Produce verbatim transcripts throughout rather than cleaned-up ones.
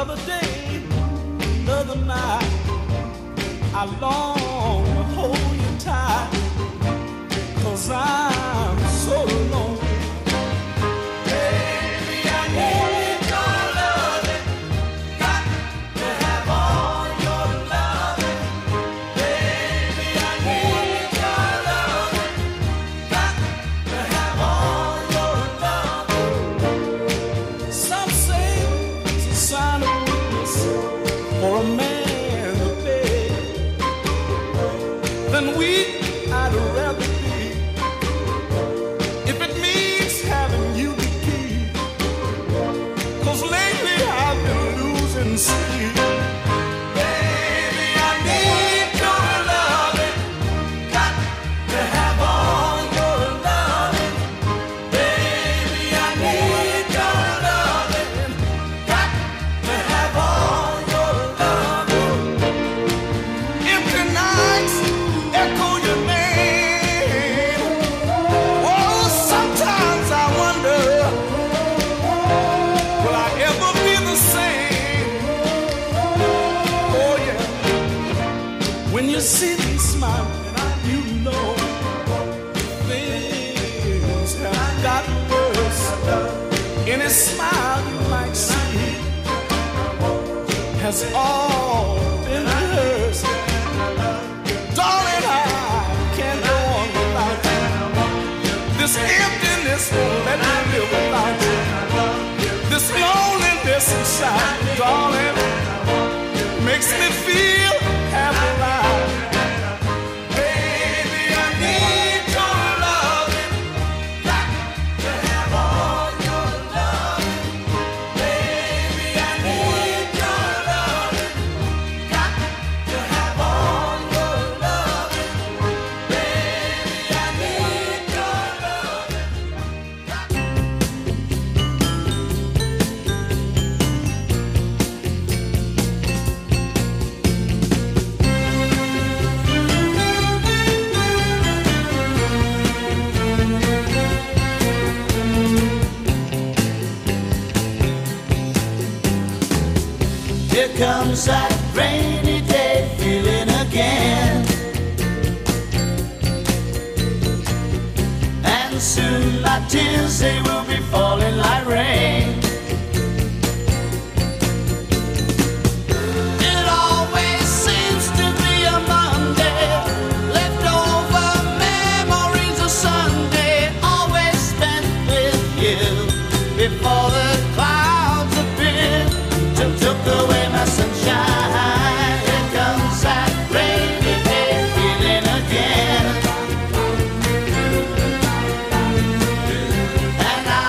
Another day, another night, I long to hold you tight, 'cause I'm so alone. Baby, I need your loving, got to have all your loving. Baby, I need your loving, got to have all your loving. Some say it's a sign of weakness for a man to beg. Then weak I'd rather be, if it means having you to keep. 'Cause lately I've been losing sleep. Baby, I need your loving, got to have all your loving. Baby, I need your loving, got to have all your loving. Empty nights echo your name. Oh, sometimes I wonder, will I ever be the same? Oh yeah, when you see me smiling, you know things have gotten worse. Any smile you might see has all been rehearsed. Darling, I can't go on without you. This emptiness won't let me live without you. This loneliness inside, darling, makes me feel half alive. Baby, I need your loving, got to have all your loving. Baby, I need your loving, got to have all your loving. Baby, I need your loving. Here comes that rainy day feeling again, and soon my tears, they will be falling like rain. It always seems to be a Monday, leftover memories of Sunday, always spent with you before the clouds appeared, took, took away my sunshine. Here comes that rainy day feeling again, and I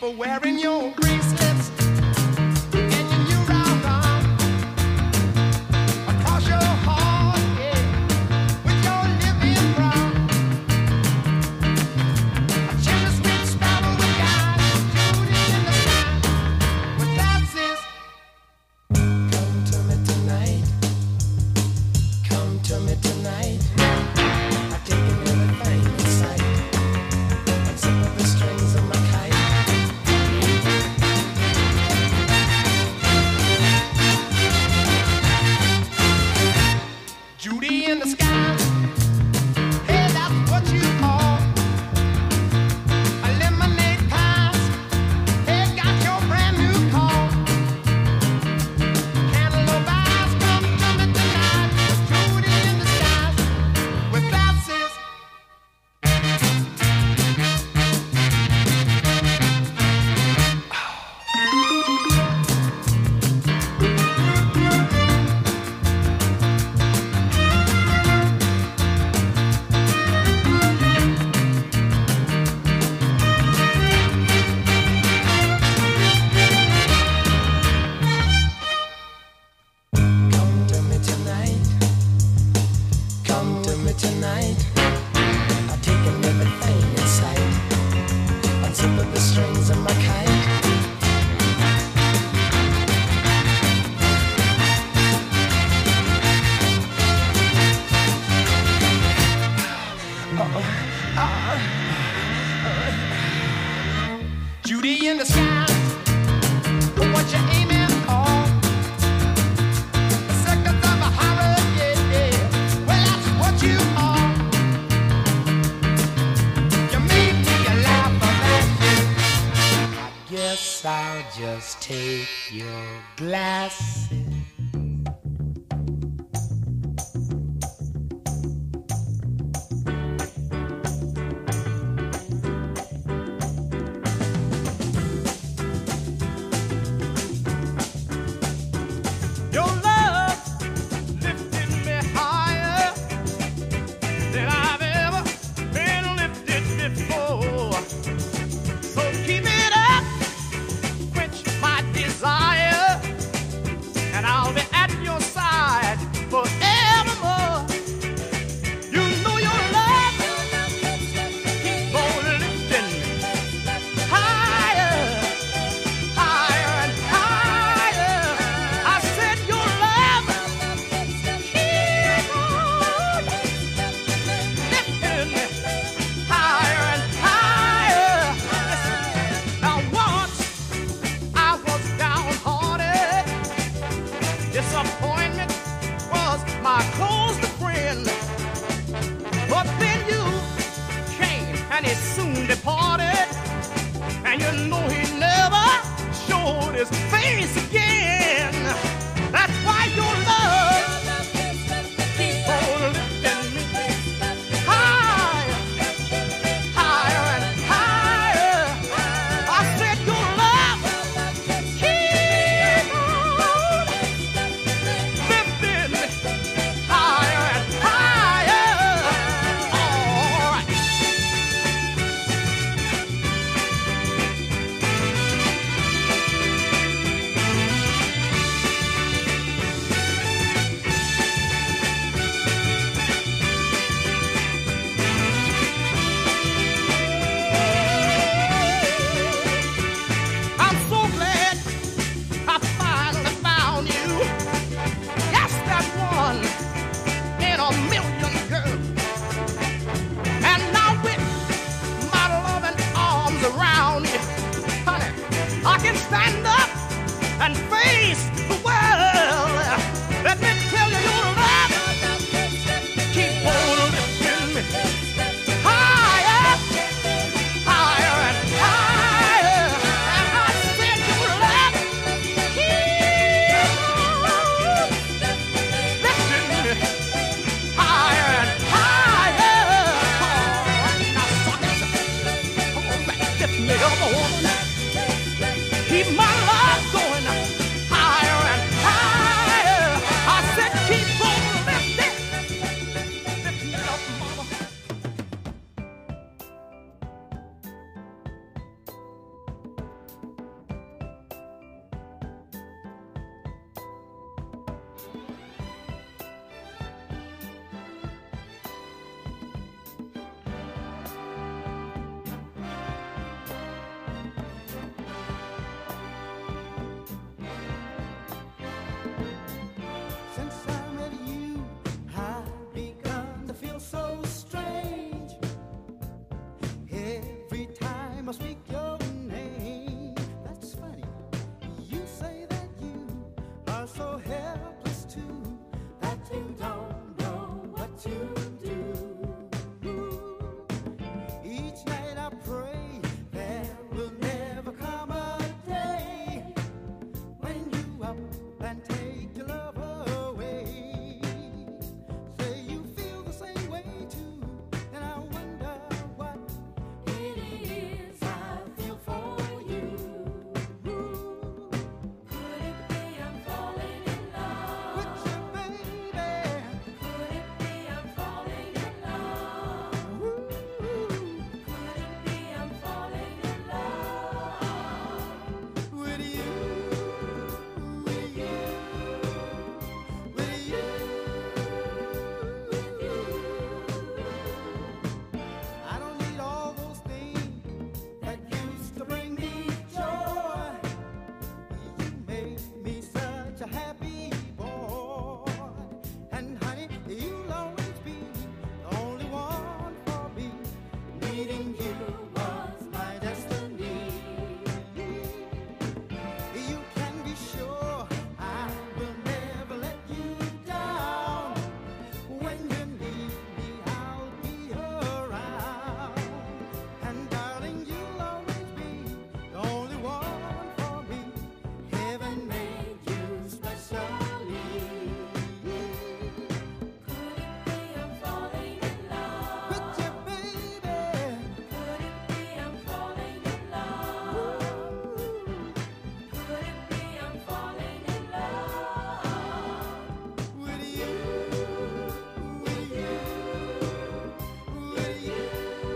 people wearing your bracelets and your new round arm across your heart, yeah, with your living brown. A chimney sweet sparrow with guys shooting in the sky with dances. Come to me tonight, come to me tonight. I've taken everything in sight. Some of the strings of my kite. Judy in the sky. Hey, that's what you call a lemonade pie. Hey, got your brand new call. Cantaloupe eyes, come to me tonight. Judy in the sky with glasses. Come to me tonight. Come to me tonight. I've taken everything in sight. Unzip the strings of my kite. Judy in the sky. What you aiming for? The seconds of a horror, yeah, yeah. Well, that's what you are. You make me laugh at you. I guess I'll just take your glasses. Your love lifted me higher than I've ever been lifted before. So keep it up, quench my desire, and meeting you was my destiny. You can be sure I will never let you down. When you need me, I'll be around. And darling, you'll always be the only one for me. Heaven made you specially. Could it be I'm falling in love? With you, baby. Could it be I'm falling in love? Could it be I'm falling in love? With you, with you, with you.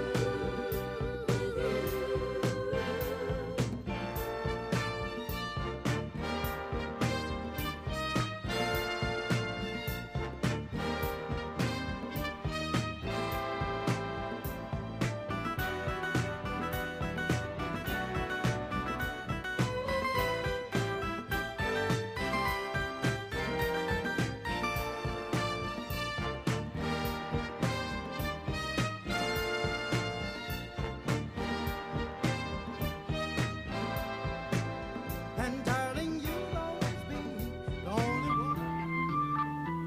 And darling, you'll always be the only one.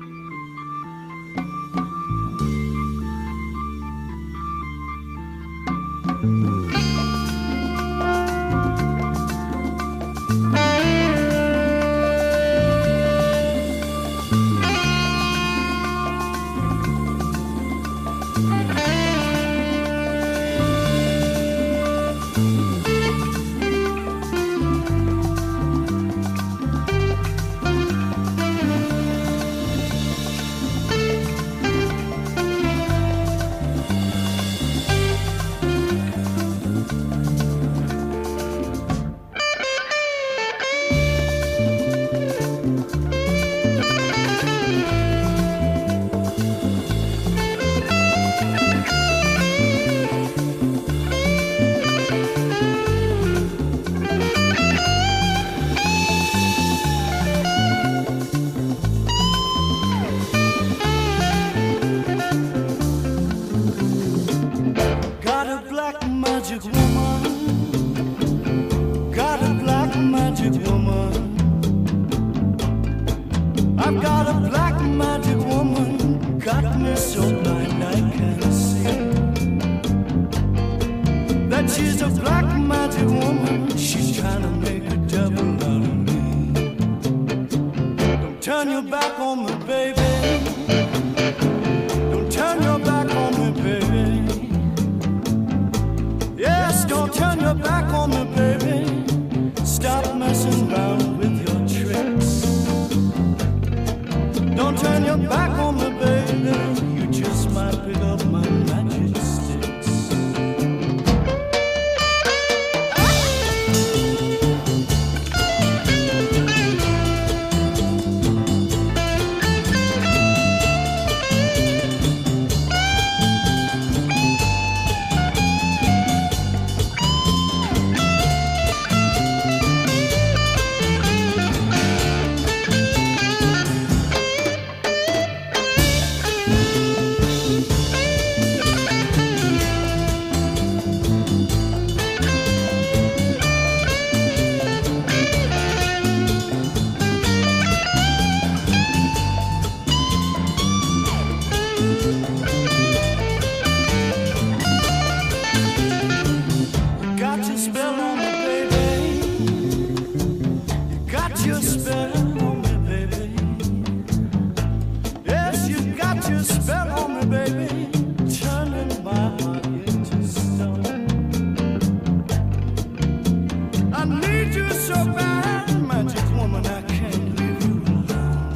Got a black magic woman. Got a black magic woman. I've got a black magic woman. Got me so blind I can't see. That she's a black magic woman. She's trying to make a devil out of me. Don't turn your back on me, baby. Don't turn your back on me, baby. Yes, don't turn your back on me, baby. Stop messing around with your tricks. Don't turn your back on me, baby. You just might pick up my magic sticks. Got your spell on me, baby. Got your spell on me, baby. Yes, you got your spell on me, baby. Turning my heart into stone. I need you so bad, magic woman. I can't leave you alone.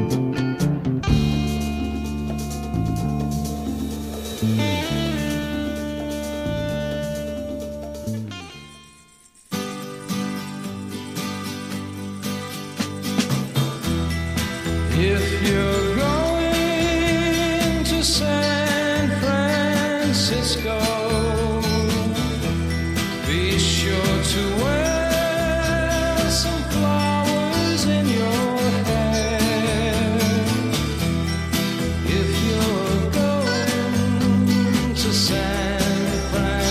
If you're going to San Francisco, be sure to wear some flowers in your hair. If you're going to San Francisco,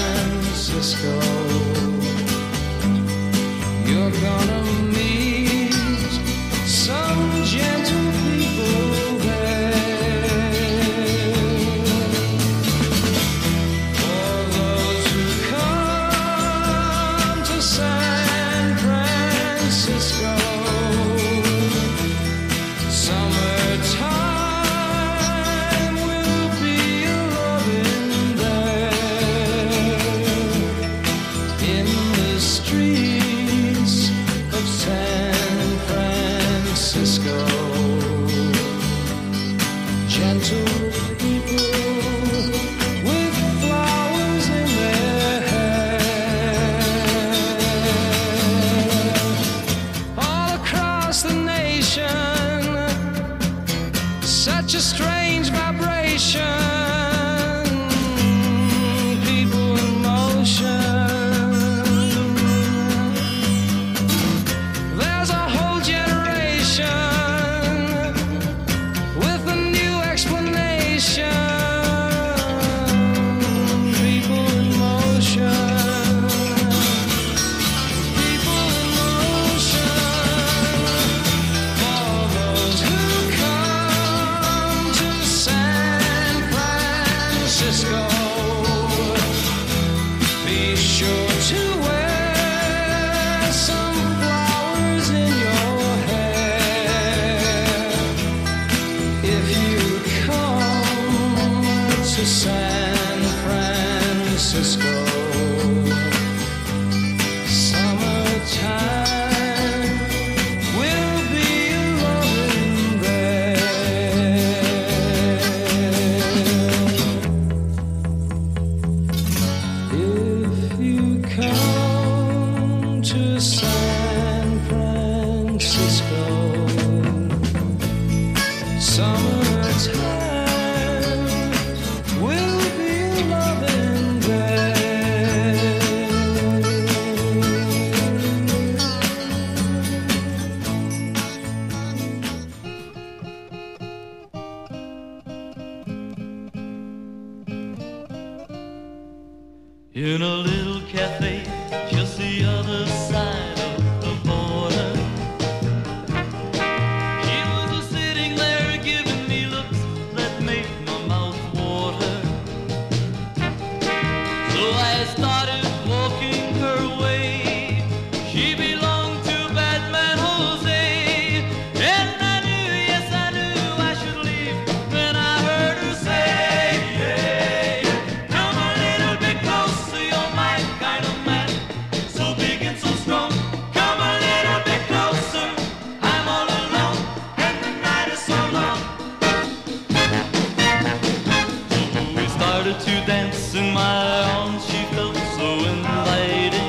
Francisco. Summertime will be loving there. If you come to San Francisco, summertime will be loving there. In a little cafe just the other side of the border, she was a sitting there giving me looks that made my mouth water. So I started walking her way. She belonged to Batman Jose, and I knew, yes I knew I should leave. Then I heard her say, yeah, come a little bit closer, you're my kind of man, so big and so strong. Come a little bit closer, I'm all alone, and the night is so long. So we started to dance in my arms, she felt so inviting,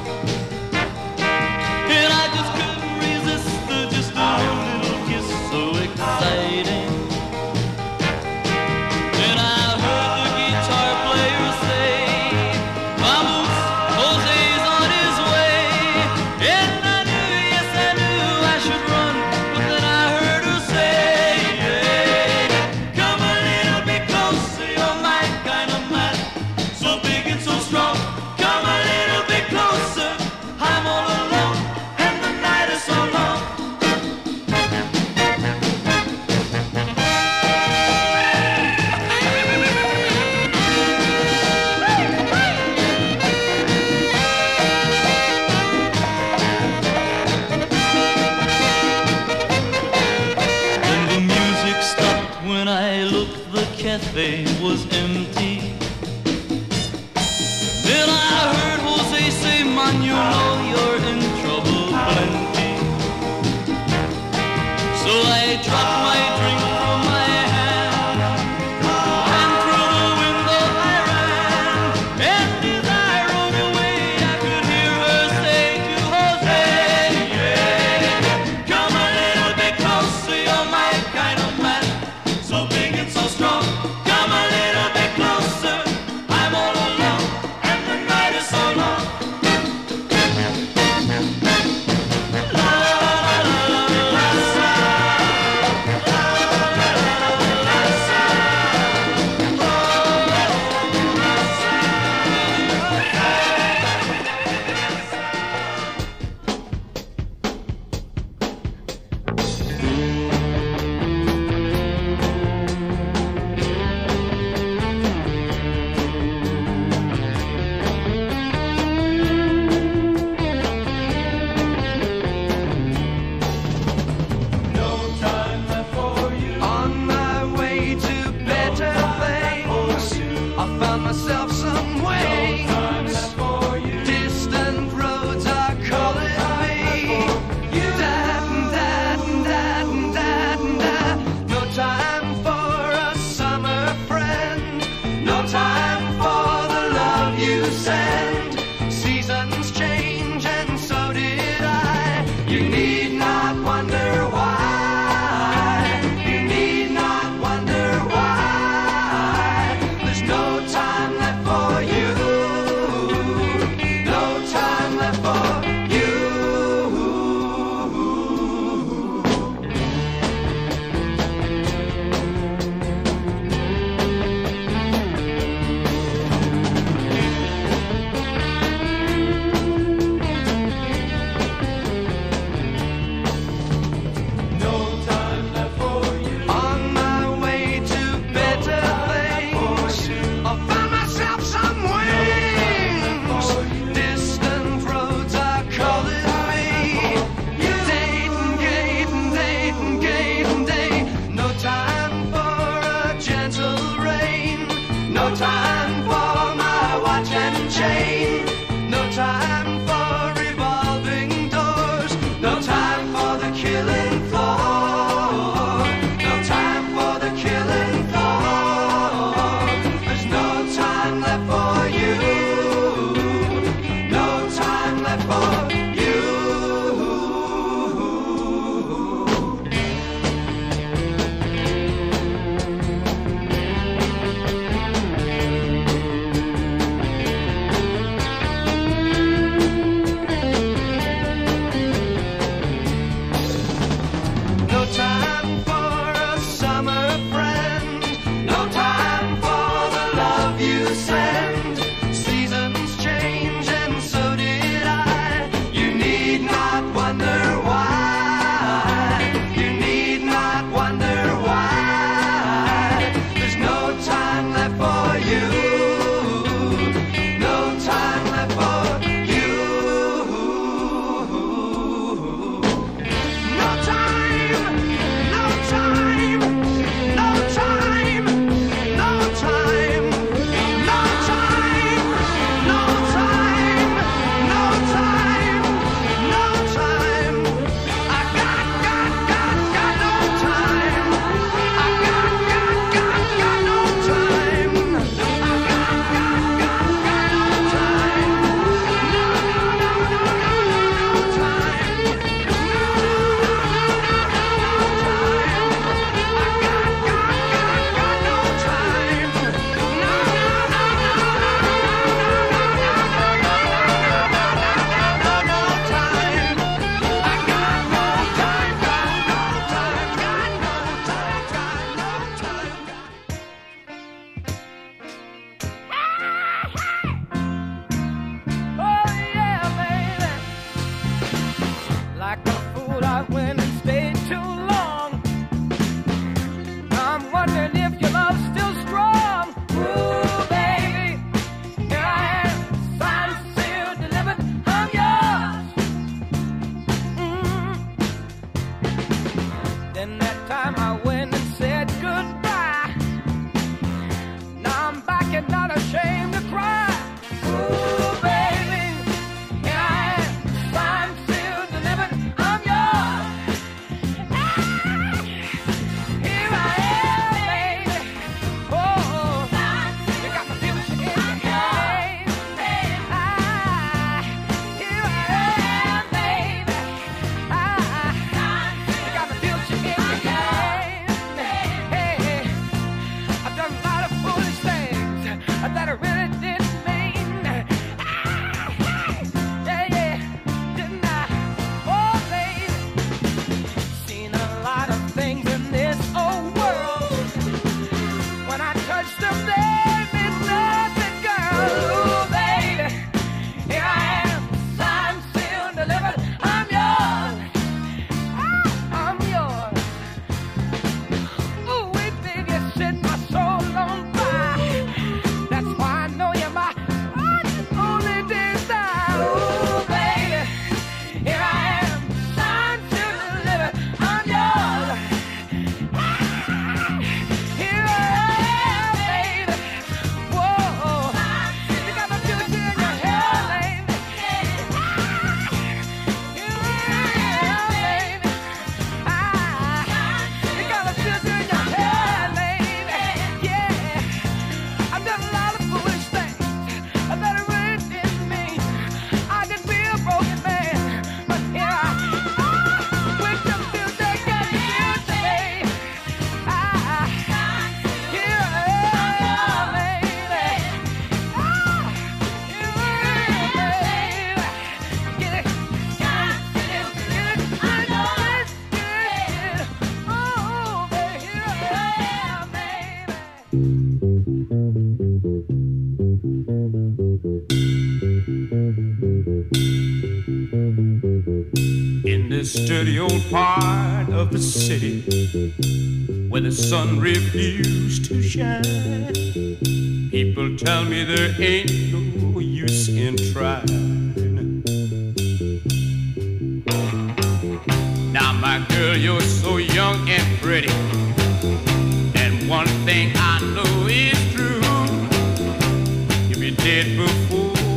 and I just couldn't resist her, just a little kiss so exciting. Then I heard the guitar player say, vamos, Jose's on his way. And I knew, yes I knew I should run, but then I heard her say, yeah, come a little bit closer, you're my kind of man, so big and so strong. Come a little bit closer, I'm all alone, and the night is so long. Then the music stopped when I looked, the cafe was empty. Then I heard Jose say, man, you know you're in trouble plenty. So I dropped my drink from my hand, and through the window I ran. And as I rode away, I could hear her say to Jose, yeah, come a little bit closer, you're my kind of man, so big and so strong. Come a little bit chain. No time for revolving doors. No time for the killing floor. No time for the killing floor. There's no time left for you. No time left for you. No time for a summer friend. No time for the love you send. Seasons change and so did I. You need not wonder why. You need not wonder why. There's no time left for you. No time left for you. No time, no time, no time, no time, no time, no time, no time, no time. I got, got, got, got no time. I got, got, got, got no time. I got, got, got, got no time. No, no, no, no, no, no, no time. Oh yeah, baby. Like a fool, I went and stayed too long. I'm wondering if your love's still strong. Ooh, baby, here I am, signed, sealed, delivered. I'm yours. Mm. Then that time I went and said goodbye. Now I'm back and not ashamed to cry. Ooh, baby, here I am, signed, sealed, delivered. I'm yours. Here I am, baby. Oh, you got my future in your hands. Ah, here I am, baby. Ah, you got my future in your hands. Hey, I've done a lot of foolish things that I really didn't mean. Yeah, yeah, didn't I? Oh, baby, seen a lot of things in this old world. When I touch them, there means nothing, girl. Ooh, baby, here I am, signed, sealed, delivered. I'm yours. Ah, I'm yours. Ooh, wait, baby, you set my soul on fire. That's why I know you're my one and only desire. Ooh, baby, here I am, signed, sealed, delivered. I'm yours. Here I am, baby. Whoa, you got my future in your hand, baby. Here I am, baby. Ah, you got my future in your hand, baby. Yeah, I've done a lot of foolish things that I really didn't mean. I could be a broken man, but here I am with the future, got the future, baby. Ah, here I am, baby. Ah, here I am, baby. Get it, get it, get it, get it. I know it's good. Oh, baby, here I am, baby. In this dirty old part of the city where the sun refused to shine, people tell me there ain't no use in trying. Now, my girl, you're so young and pretty, and one thing I know is true: you'll be dead before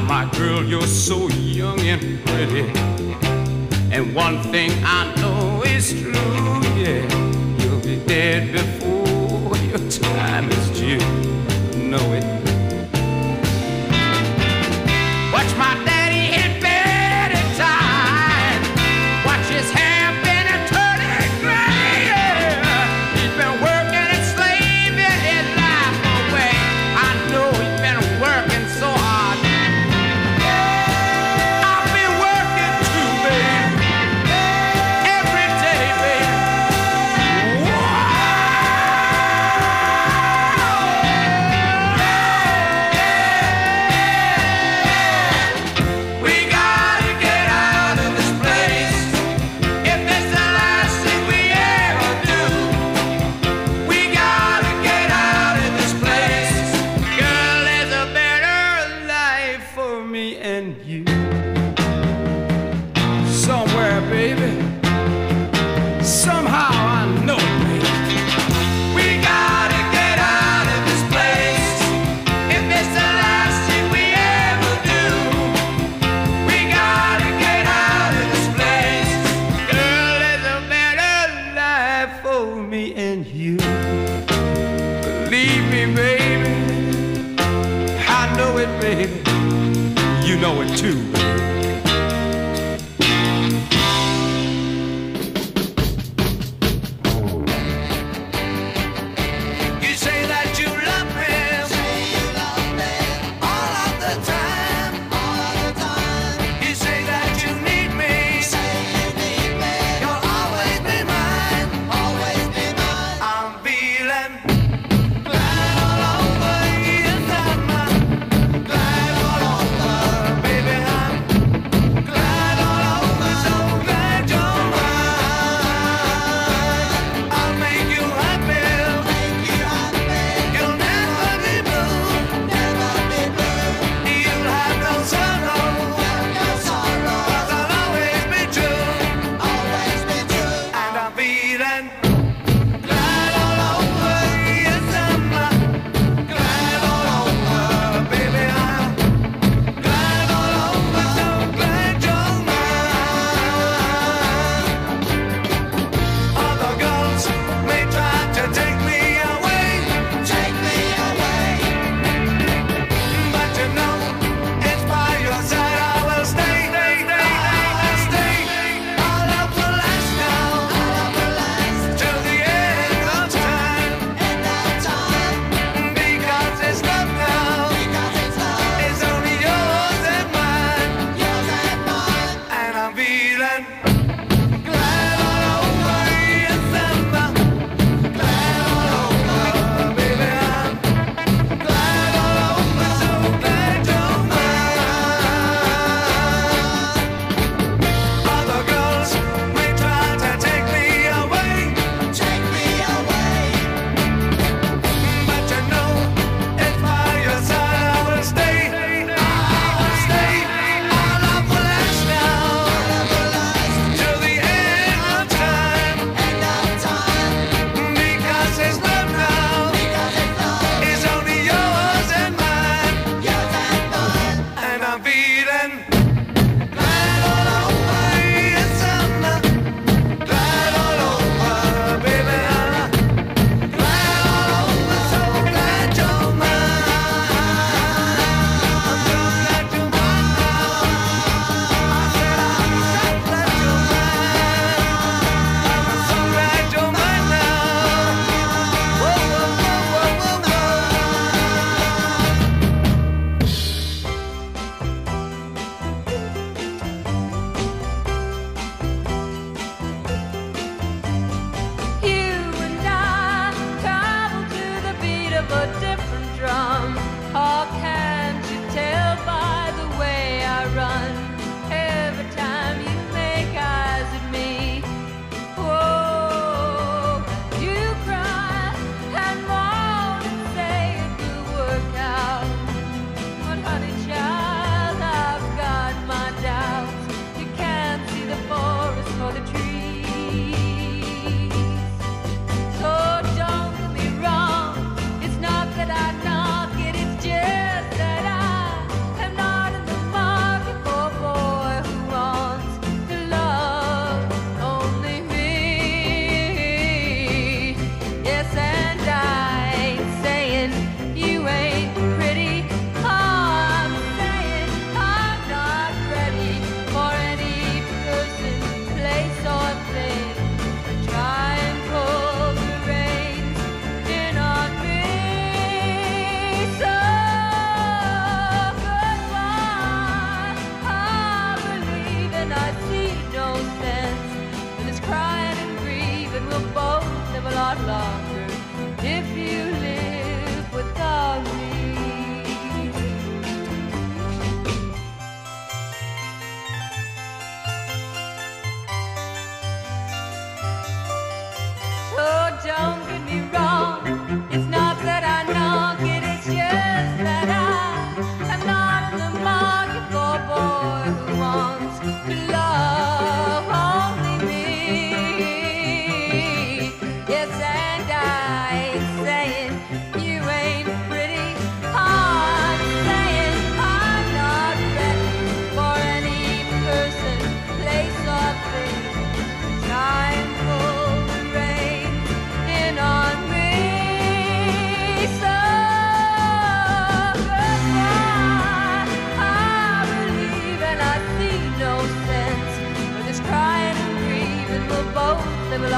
my girl, you're so young and pretty. And one thing I know is true, yeah, you'll be dead before your time is due. Know it. Watch my daddy in bed at time. Watch his hair been a turning gray. Yeah. He's been working and slaving his life away. I know he's been working so hard. I've been working too, baby. Every day, baby. We gotta get out of this place. If it's the last thing we ever do, we gotta get out of this place. Girl, there's a better life for me and you. Somewhere, baby. Somehow I know it, baby. We gotta get out of this place. If it's the last thing we ever do, we gotta get out of this place. Girl, there's a better life for me and you. Believe me, baby. I know it, baby. You know it too, baby. You say that you love me. All of the time. You say that you need me. You'll always be mine. I'm feeling glad all over inside my glad all over, baby. I'm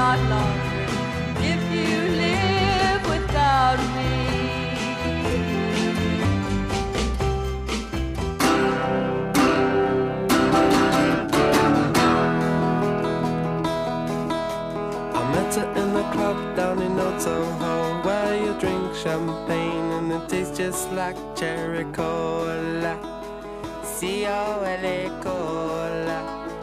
lot longer if you live without me. I met her in the club down in Old Soho, where you drink champagne and it tastes just like cherry cola. C O L A cola.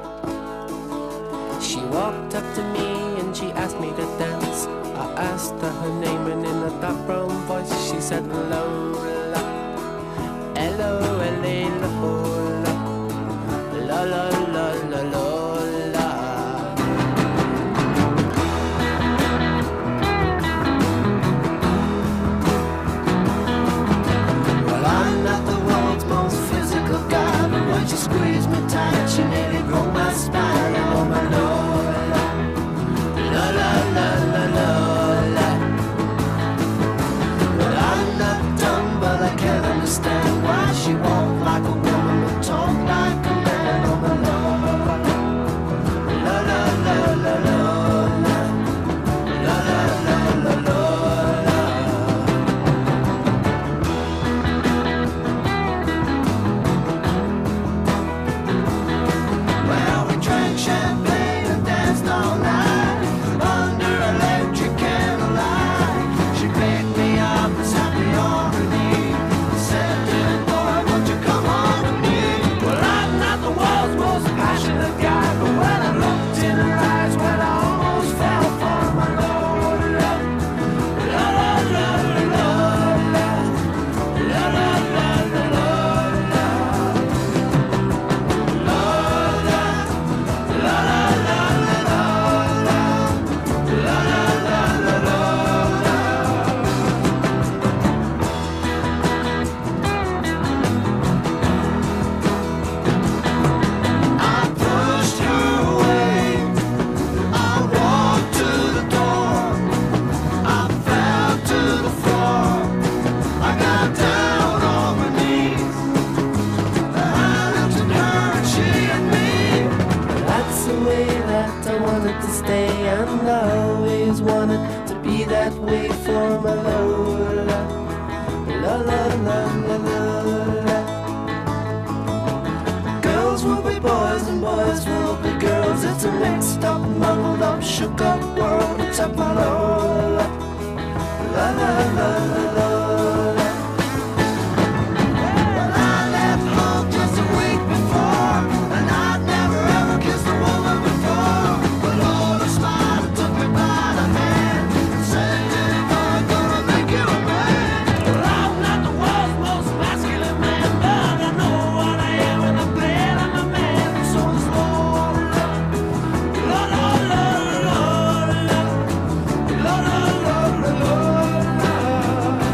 She walked up to me and she asked me to dance. I asked her her name and in a dark brown voice she said Lola. L O L A Lola. La la la la Lola. She squeezed me tight, she nearly broke my spine. Oh my Lola, la la la la Lola. But I'm not dumb, but I can't understand why she walked like a woman but talked like a man. Oh my Lola, la la la la Lola, la la la la Lola. Champagne and danced all night under electric candlelight. She picked me up and sat me on her knee. Said, "Little boy, won't you come home with me?" Well, I'm not the world's most passionate guy, but when I looked in her eyes, well, I almost fell for my Lola. La la la la la la la la la la la. To stay, and I always wanted to be that way for my Lola. La la la la la la. Girls will be boys and boys will be girls. It's a mixed up, muddled up, shook up world except my Lola. La la la la la. Well, I left home just a week before, and I'd never ever kissed a woman before. La la la la la la.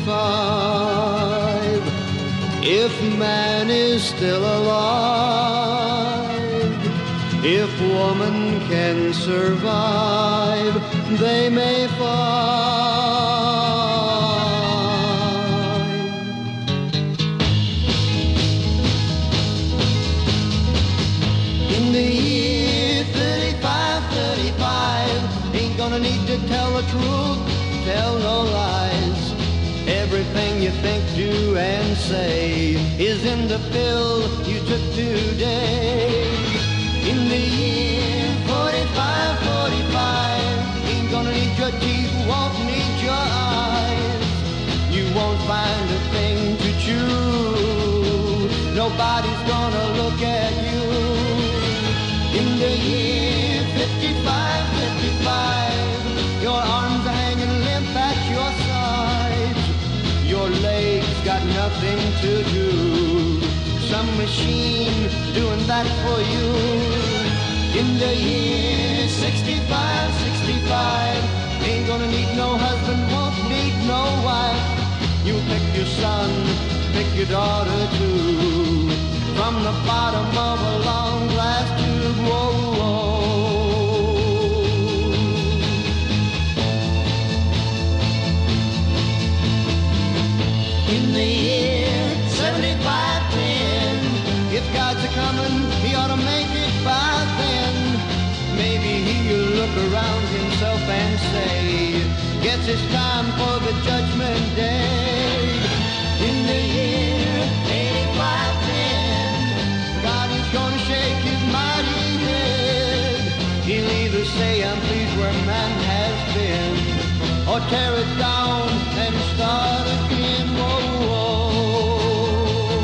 fifty-five. If man is still alive, if woman can survive, they may find. In the year thirty-five, thirty-five, ain't gonna need to tell the truth, tell no lies. Everything you think, do, and say is in the pill you took today. In the year forty-five, forty-five, ain't gonna need your teeth, won't need your eyes. You won't find a thing to chew, nobody's gonna look at you. In the year fifty-five, fifty-five, your arms are hanging limp at your sides. Your legs got nothing to do, some machine doing that for you. In the year sixty-five, sixty-five, ain't gonna need no husband, won't need no wife. You pick your son, pick your daughter too, from the bottom of a long glass tube. Whoa, whoa. In the year seventy-five, ten, if God's a-comin', he ought to make it by then. Maybe he'll look around himself and say, guess it's time for the judgment day. In the year eighty-five, ten, God is gonna shake his mighty head. He'll either say, I'm pleased where man has been, or tear it down and start again. Whoa, whoa.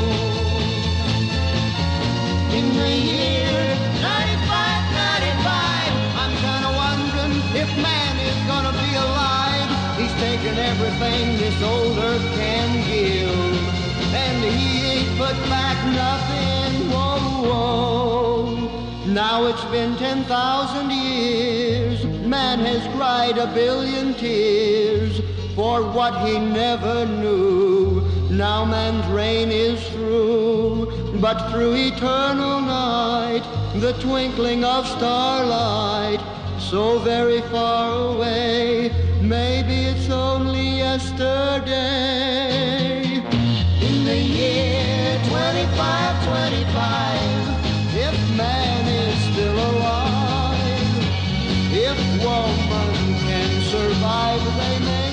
In the year ninety-five, ninety-five, I'm kinda wondering if man is gonna be alive. He's taken everything this old earth can give, and he ain't put back nothing. Whoa, whoa. Now it's been ten thousand years, man has cried a billion tears for what he never knew. Now man's reign is through, but through eternal night, the twinkling of starlight, so very far away, maybe it's only yesterday. In the year twenty-five, twenty-five, if man is still alive, if woman can survive, they may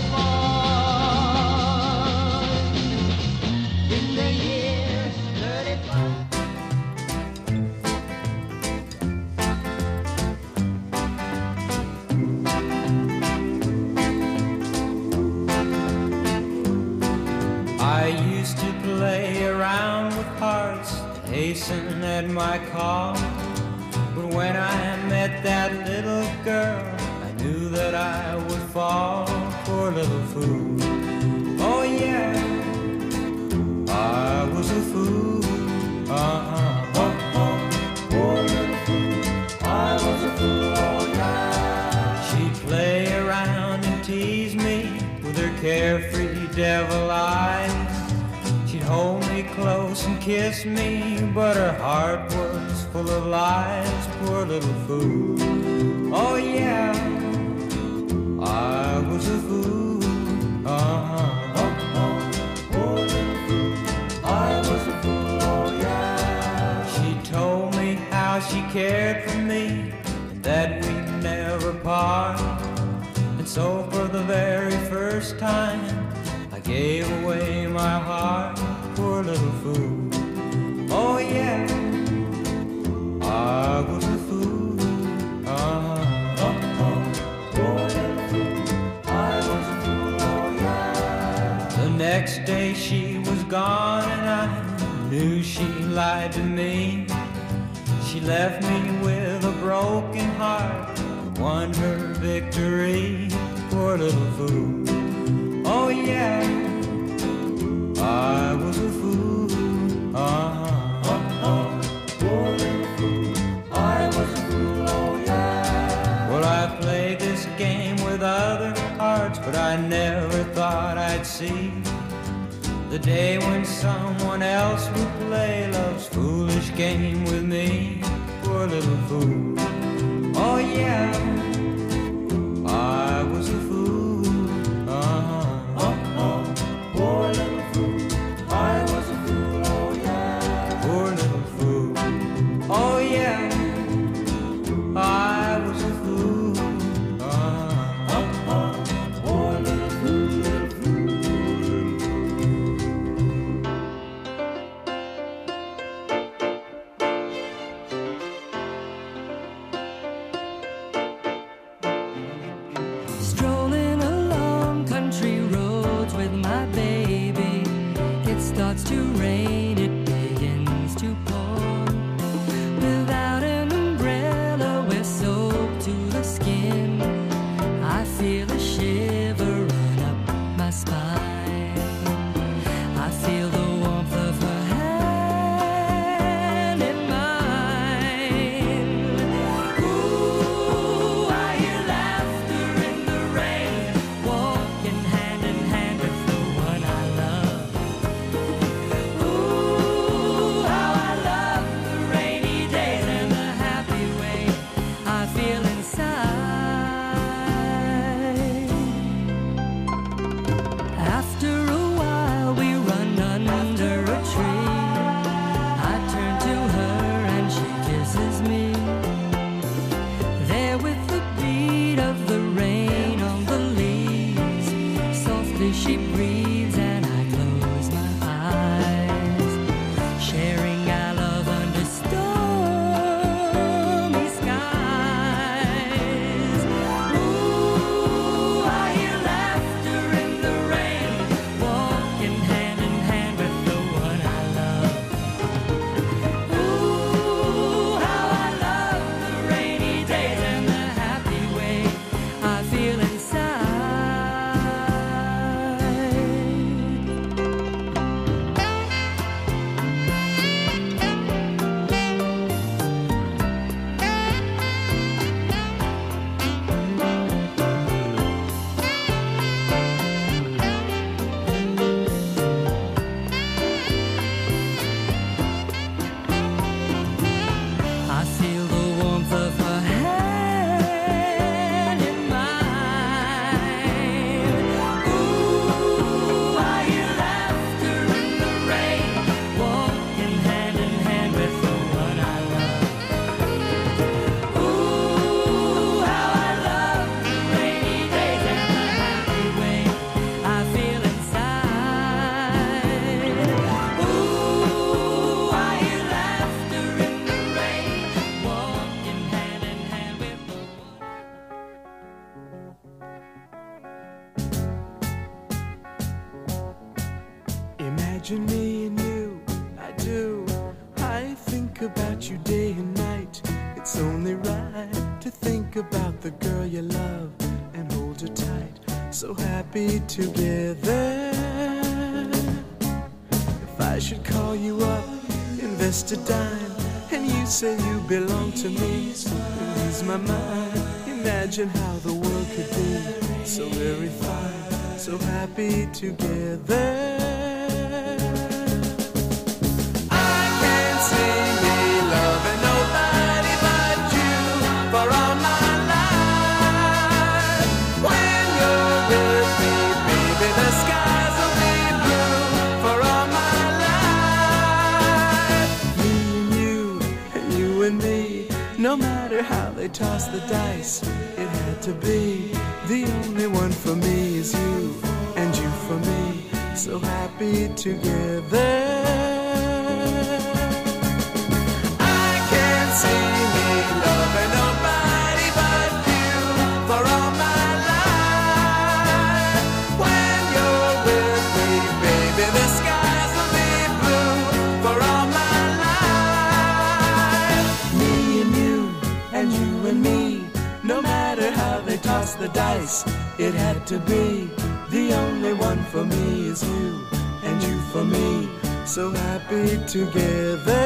find. In the year thirty-five. I used to play around with hearts, hasten at my call. But when I met that little girl, I knew that I would fall. Poor little fool. Oh yeah, I was a fool. Uh-huh. Oh, oh. Poor little fool. I was a fool. Oh yeah. She'd play around and tease me with her carefree devil eyes. She'd hold me close and kiss me, but her heart was full of lies. Poor little fool. Oh yeah, I was a fool. Uh-huh. Oh, oh. Poor little fool. I was a fool. Oh yeah. She told me how she cared for me and that we'd never part. And so for the very first time, I gave away my heart. Poor little fool. Oh yeah, I was a fool. Uh-huh. Oh, oh. Poor little fool. I was a fool. Oh yeah. The next day she was gone and I knew she lied to me. She left me with a broken heart, won her victory. Poor little fool. Oh yeah, I was a fool. Uh-huh. Oh, oh. Poor little fool. I was a fool. Oh yeah. Well, I played this game with other hearts, but I never thought I'd see day when someone else would play love's foolish game with me. Poor little fool. Oh yeah, I was a fool. Uh-huh. Oh, oh, poor little fool. I was a fool, oh yeah. Poor little fool. Oh yeah, I was a fool. Uh-huh. Oh, oh, poor little fool, little fool. Strolling along country roads with my baby. It starts to rain, it begins to pour. Without an umbrella, we're soaked to the skin. I feel a shiver run up my spine. I feel the warmth of her hand in mine. Ooh, I hear laughter in the rain, walking hand in hand with the one I love. Ooh, how I love the rainy days and the happy way I feel inside. After a while we run under a tree. I turn to her and she kisses me. There with the beat of the rain on the leaves, softly she breathes and I close my eyes, sharing our love under stormy skies. Ooh, I hear laughter in the rain, walking hand in hand with the one I love. Ooh, how I love the rainy days and the happy way I feel inside. I feel the warmth of her hand in mine. Ooh, I hear laughter in the rain, walking hand in hand with the one I love. Ooh, how I love the rainy days and the happy way I feel inside. Ooh, I hear laughter in the rain, walking hand in hand with the one. Imagine me and you, I do. I think about you day and night. It's only right to think about the girl you love and hold her tight. So happy together. If I should call you up, invest a dime, and you say you belong to me, and lose my mind. Imagine how the world could be so very fine, so happy together. I can't see me loving nobody but you for all my life. When you're with me, baby, the skies will be blue for all my life. Me and you, and you and me, no matter how they toss the dice, it had to be. The only one for me is you, and you for me, so happy together. I can't see me loving nobody but you for all my life. When you're with me, baby, the skies will be blue for all my life. Me and you, and you and me, no matter how they toss the dice, it had to be. The only one for me is you, and you for me, so happy together.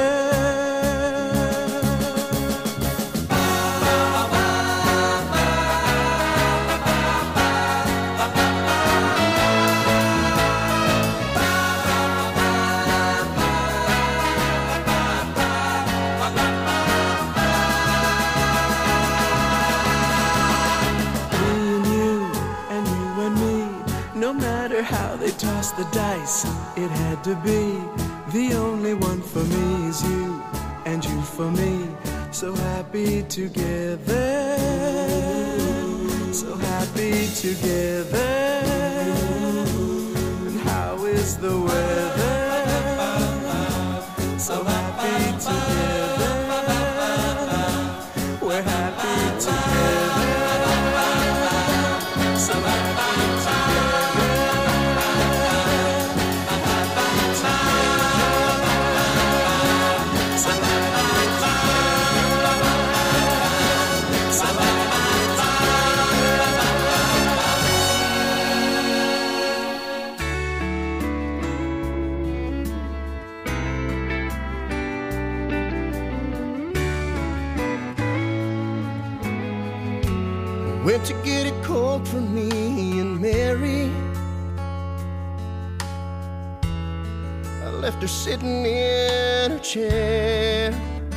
the dice, it had to be. The only one for me is you, and you for me. So happy together, so happy together. And how is the weather? So happy together, we're happy together. So happy together, happy together. So happy together, so went to get it cold for me and Mary. I left her sitting in her chair,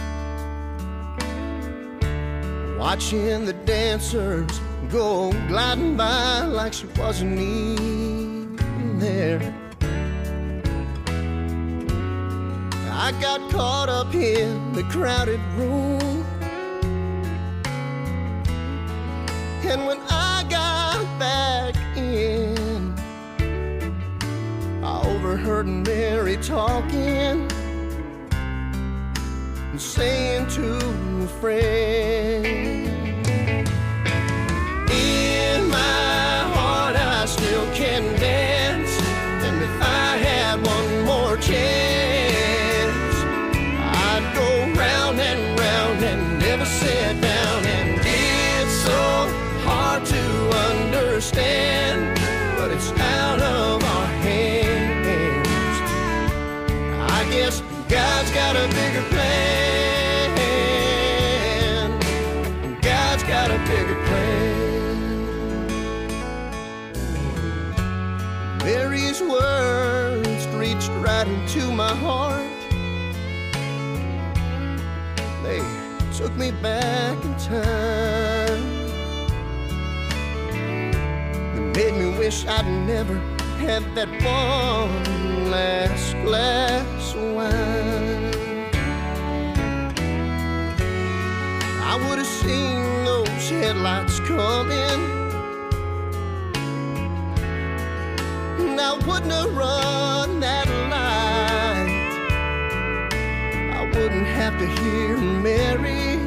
watching the dancers go gliding by like she wasn't even there. I got caught up in the crowded room, and when I got back in, I overheard Mary talking and saying to a friend, in my heart I still can dance, and if I had one more chance, I'd go round and round and never sit down. And it's so hard to understand, but it's out of our hands. I guess God's got a bigger plan. God's got a bigger plan. Mary's words reached right into my heart. They took me back in time, made me wish I'd never had that one last glass of wine. I would have seen those headlights coming, and I wouldn't have run that light. I wouldn't have to hear Mary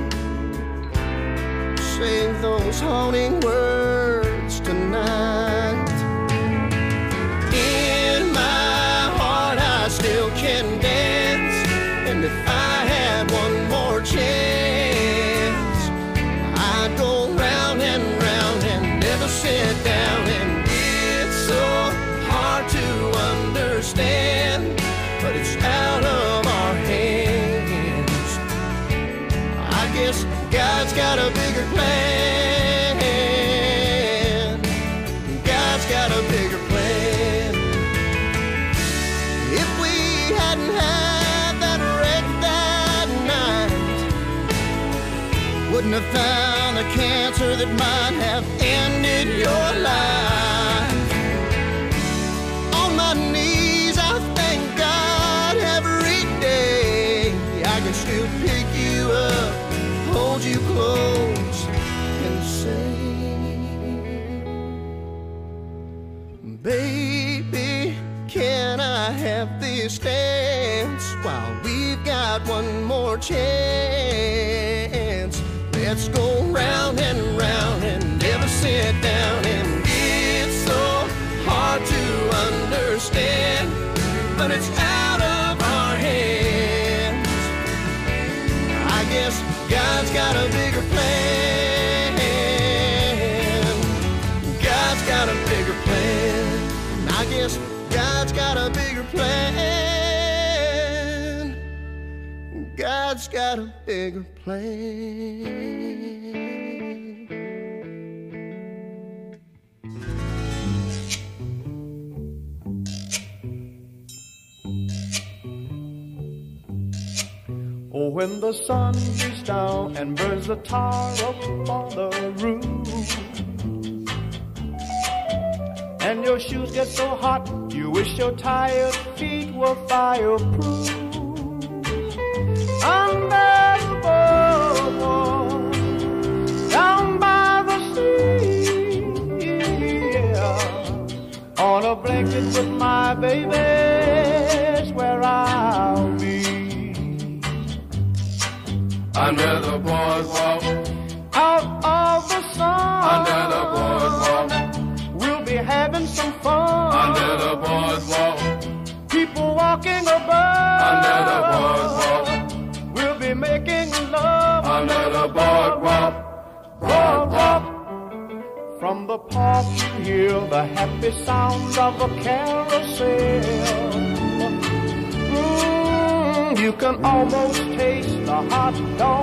say those haunting words tonight. In my heart I still can dance, and if I had one more chance, I'd go round and round and never sit down. And it's so hard to understand, but it's out of our hands. I guess God's got a bigger plan. God's got a bigger plan. If we hadn't had that wreck that night, wouldn't have found the cancer that might have ended your life. On my knees I thank God every day I can still pick you up, hold you close and say, baby, can I have this dance while we've got one more chance? Let's go round and round and never sit down. And it's so hard to understand, but it's out of our hands. I guess God's got a bigger plan. God's got a bigger plan. I guess God's got a bigger plan. God's got a bigger plan. Oh, when the sun beats down and burns the tar up on the roof, and your shoes get so hot, you wish your tired feet were fireproof. Under the boardwalk, down by the sea, yeah. On a blanket with my baby's where I'll be. Under the boardwalk, out of the sun, under the boardwalk, we'll be having some fun. under the boardwalk, People walking above, under the boardwalk, we'll be making love. under the boardwalk, Boardwalk. From the park you hear the happy sound of a carousel. Mm, you can almost taste the hot dog